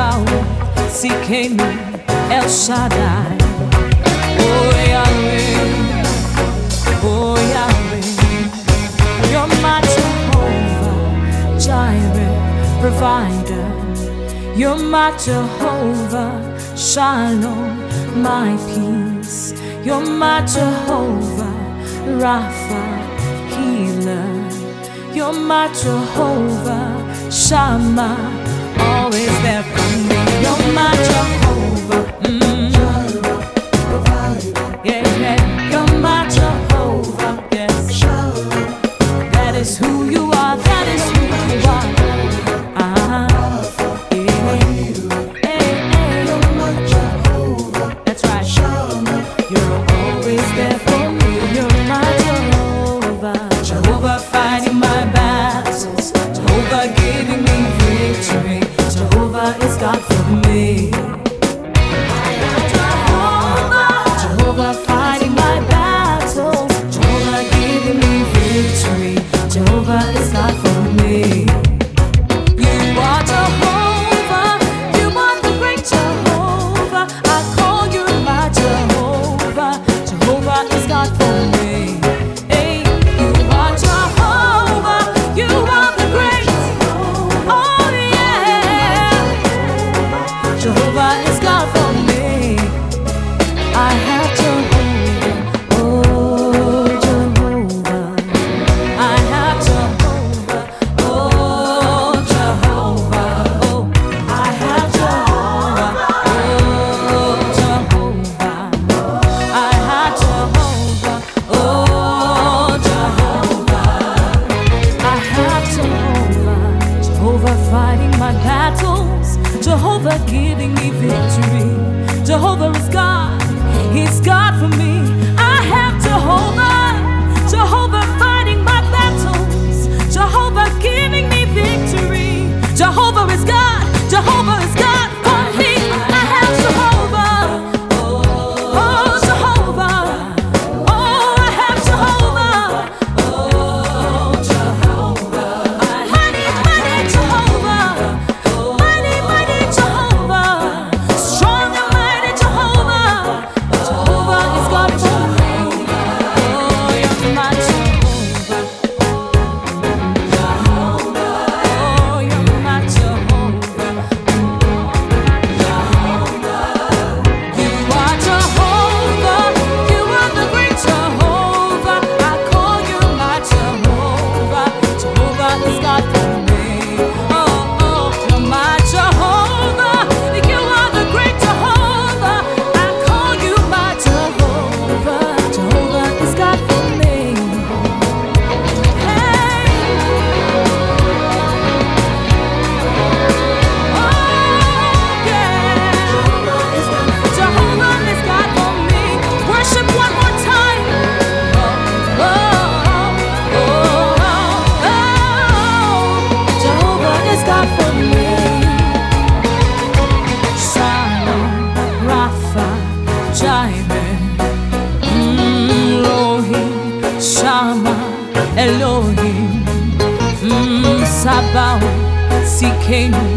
Sabaoth, Tsidkenu, El Shaddai. Oh Yahweh, oh Yahweh, you're my Jehovah Jireh, provider. You're my Jehovah Shalom, my peace. You're my Jehovah Rapha, healer. You're my Jehovah Shammah, always there for me. You're my Jehovah, yeah, yeah. You're my Jehovah, yes. That is who you are, that is who you are. That's right. You're always there for me. You're my Jehovah, Jehovah fighting my battles, Jehovah giving me victory. Jehovah is God for me. Jehovah fighting my battles, Jehovah giving me victory. Jehovah is God for me. You are Jehovah, you are the great Jehovah. I call you my Jehovah. Jehovah is God for me. Hey, you are Jehovah, you are the great. Oh yeah, Jehovah is God for me. I have Jehovah, oh Jehovah. I have Jehovah, oh Jehovah. Oh, I have Jehovah, oh Jehovah. I have Jehovah, oh Jehovah. I have Jehovah, Jehovah fighting my battles, Jehovah giving me victory. Jehovah is God, He's God for me. I have Jehovah, Jehovah fighting my battles, Jehovah giving me victory. Jehovah is God, Jehovah is God for me. I have Jehovah, oh Jehovah, oh I have Jehovah, oh Jehovah, mighty, mighty Jehovah, mighty, mighty Jehovah, strong and mighty Jehovah. Jehovah is God for me. Oh, you're my Jehovah. Oh, you're my Jehovah. You are Jehovah. You are the great Jehovah. I call you my Jehovah. Jehovah is God for me. Oh, oh, you're my Jehovah. You are the great Jehovah. I call you my Jehovah. Jehovah is God for me. Hey, oh yeah, Jehovah is God for me. Worship one more time. Oh, oh, oh, oh, oh. Jehovah is God for me. Shalom, Rapha, Jireh, Elohim, Shammah, Elohim, Sabaoth, Tsidkenu,